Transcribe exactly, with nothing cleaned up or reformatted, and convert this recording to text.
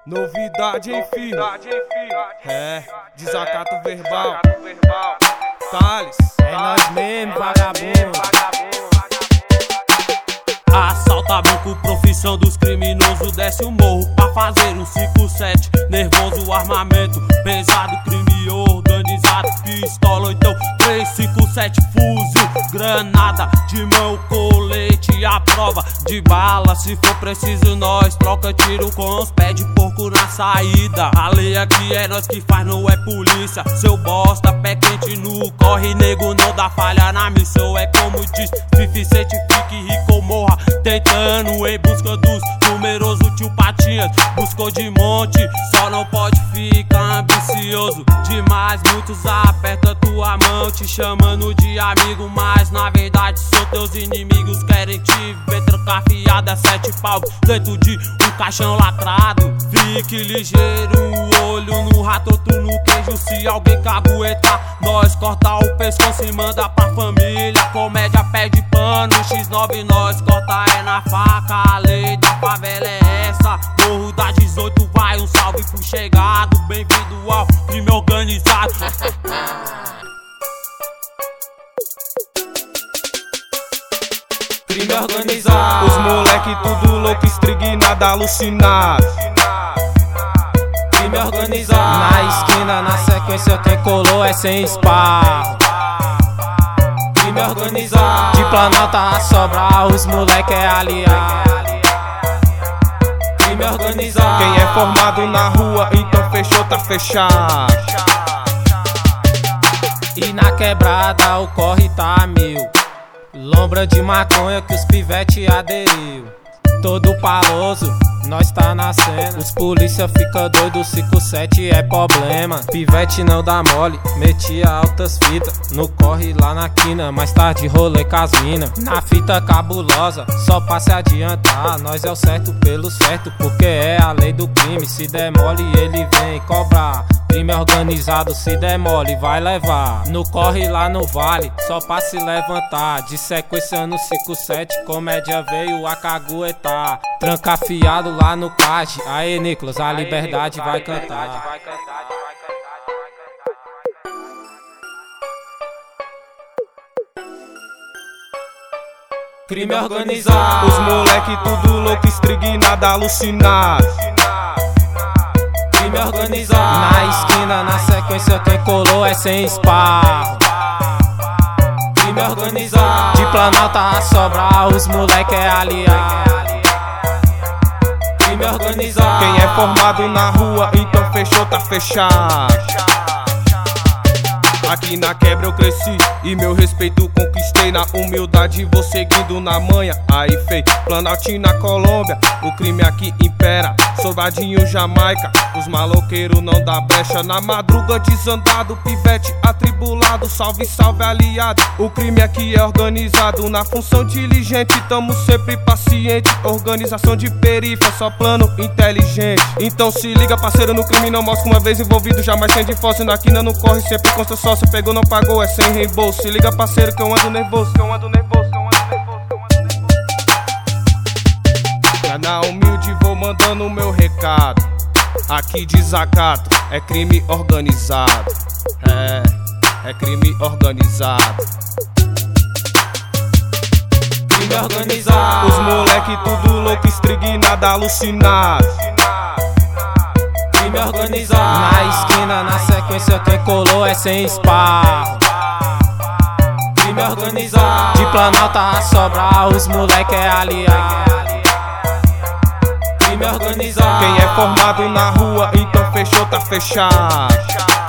Novidade, hein, filho? É, desacato verbal. Thales, é nós mesmo, vagabundo. Assalta banco, profissão dos criminosos. Desce o morro pra fazer um cinco sete. Nervoso, armamento pesado, crime organizado. Pistola, então três cinco sete, fuzil, granada de mão, colete à prova de bala. Se for preciso nós troca tiro com os pés de porco na saída. A lei aqui é nós que faz, não é polícia. Seu bosta, pé quente no corre, nego não dá falha na missão. É como diz Fifi, certifique rico morra tentando em busca dos numerosos tio Patinhas. Buscou de monte, só não pode ficar ambicioso demais. Muitos aperta tua mão te chamando de amigo, mas na verdade são teus inimigos. Querem te ver trocar fiada, sete pau dentro de um caixão lacrado. Fique ligeiro, olho no rato, outro no queijo. Se alguém caguetar, nós corta o pescoço e manda pra família. Comédia pede pano, X nove nós corta é na faca. A lei da favela é essa, morro da dezoito vai um salve pro chegado. Bem-vindo ao crime organizado. Crime organizado. Os moleque tudo louco, estrignado, alucinado. Crime organizado. Na esquina, na sequência, quem colou é sem esparro. Crime organizado. De Planalto a Sobral, os moleque é aliado. Crime organizado. Quem é formado na rua, então fechou, tá fechado. E na quebrada o corre tá a mil. Lombra de maconha que os pivete aderiu. Todo paloso, nós tá na cena. Os polícia fica doido, cinco sete é problema. Pivete não dá mole, metia altas fitas. No corre lá na quina, mais tarde rolê com as mina. Na fita cabulosa, só pra se adiantar. Nós é o certo pelo certo, porque é a lei do crime. Se der mole ele vem cobrar. Crime organizado, se der mole vai levar. No corre lá no vale, só pra se levantar. De sequência no cinco sete, comédia veio a caguetar. Tranca afiado lá no cage. Aê Nicolas, a liberdade vai cantar. Crime organizado. Os moleque tudo louco, estrignado, alucinado. Crime organizado. Na esquina, na sequência, quem colou é sem esparro. Crime organizado. De Planalto a Sobral, os moleque é aliado. Crime organizado. Quem é formado na rua, então fechou, tá fechado. Aqui na quebra eu cresci e meu respeito conquistei. Na humildade vou seguindo na manha. Aí fei, Planaltinho na Colômbia, o crime aqui impera. Soldadinho Jamaica, os maloqueiros não dá brecha. Na madruga desandado, pivete atribulado. Salve, salve aliado, o crime aqui é organizado. Na função diligente, tamo sempre paciente. Organização de perifa, só plano inteligente. Então se liga parceiro, no crime não mostra uma vez envolvido. Jamais tem de fóssil, na quina não corre, sempre consta só. Se pegou não pagou, é sem reembolso. Se liga parceiro que eu ando nervoso, que eu ando nervoso, que eu ando nervoso, que eu ando nervoso. Na humilde vou mandando o meu recado. Aqui desacato, é crime organizado. É, é crime organizado. Crime organizado. Os moleque tudo louco, estrignado, alucinado. Crime organizado. Na esquina, na sequência, quem colou é sem esparro. Crime organizado. De Planalto a Sobral, os moleque é aliado. Crime organizado. Quem é formado na rua, então fechou, tá fechado.